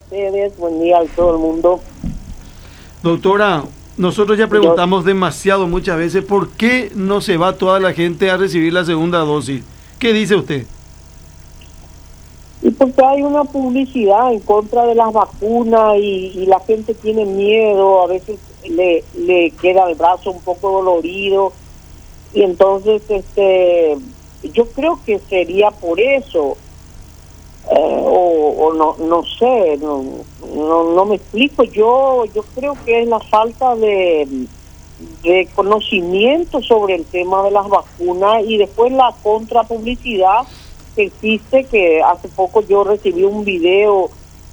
ustedes, buen día a todo el mundo. Doctora, nosotros ya preguntamos demasiado muchas veces por qué no se va toda la gente a recibir la segunda dosis. ¿Qué dice usted? Y porque hay una publicidad en contra de las vacunas y la gente tiene miedo, a veces le queda el brazo un poco dolorido y entonces yo creo que sería por eso. O no sé, no me explico. Yo creo que es la falta de conocimiento sobre el tema de las vacunas y después la contrapublicidad que existe, que hace poco yo recibí un video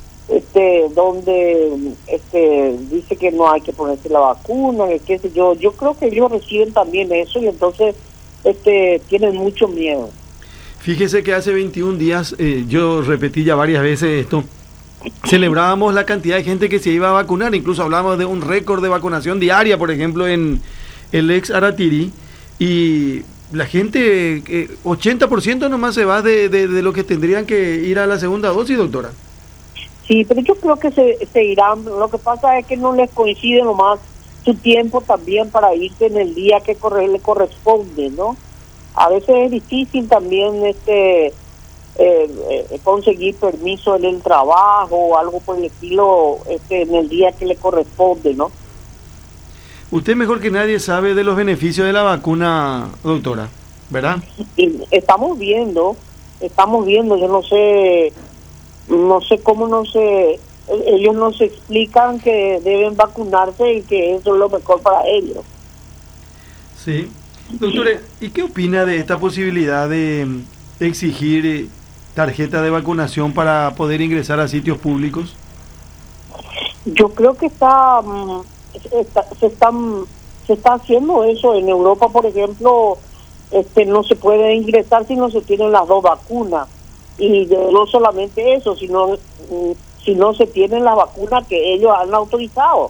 donde dice que no hay que ponerse la vacuna, que qué sé yo. Yo creo que ellos reciben también eso y entonces tienen mucho miedo. Fíjese que hace 21 días, yo repetí ya varias veces esto, celebrábamos la cantidad de gente que se iba a vacunar, incluso hablábamos de un récord de vacunación diaria, por ejemplo, en el ex Aratirí, y la gente, 80% nomás se va de lo que tendrían que ir a la segunda dosis, doctora. Sí, pero yo creo que se irán. Lo que pasa es que no les coincide nomás su tiempo también para irse en el día que le corresponde, ¿no? A veces es difícil también conseguir permiso en el trabajo o algo por el estilo en el día que le corresponde, ¿no? Usted mejor que nadie sabe de los beneficios de la vacuna, doctora, ¿verdad? Y estamos viendo, yo no sé cómo ellos nos explican que deben vacunarse y que eso es lo mejor para ellos. Sí. Doctora, ¿y qué opina de esta posibilidad de exigir tarjeta de vacunación para poder ingresar a sitios públicos? Yo creo que se está haciendo eso. En Europa, por ejemplo, no se puede ingresar si no se tienen las dos vacunas. Y no solamente eso, sino si no se tienen las vacunas que ellos han autorizado.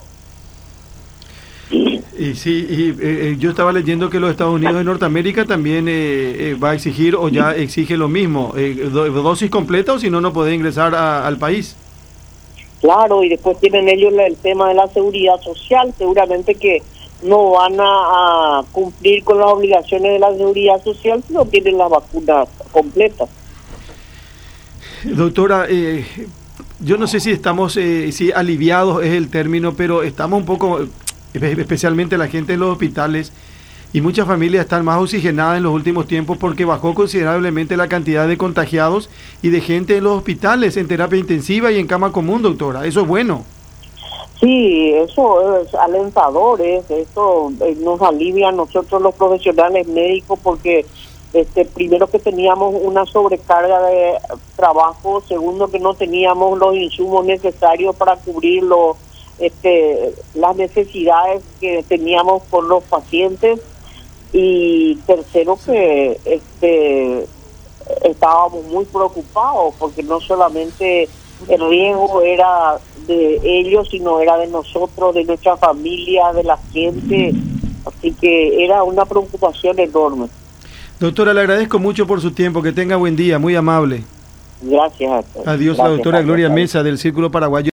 Y sí, yo estaba leyendo que los Estados Unidos de Norteamérica también va a exigir o ya exige lo mismo, dosis completa o si no, no puede ingresar al país. Claro, y después tienen ellos el tema de la seguridad social, seguramente que no van a cumplir con las obligaciones de la seguridad social si no tienen las vacunas completas. Doctora, yo no sé si estamos, si aliviados es el término, pero estamos un poco, especialmente la gente en los hospitales, y muchas familias están más oxigenadas en los últimos tiempos porque bajó considerablemente la cantidad de contagiados y de gente en los hospitales, en terapia intensiva y en cama común, doctora. Eso es bueno. Sí, eso es alentador, eso nos alivia a nosotros los profesionales médicos porque primero que teníamos una sobrecarga de trabajo, segundo que no teníamos los insumos necesarios para cubrir las necesidades que teníamos con los pacientes y tercero que estábamos muy preocupados porque no solamente el riesgo era de ellos sino era de nosotros, de nuestra familia, de la gente, así que era una preocupación enorme. Doctora, le agradezco mucho por su tiempo, que tenga buen día, muy amable. Gracias a todos. Adiós, la doctora Gloria Mesa del Círculo Paraguayo.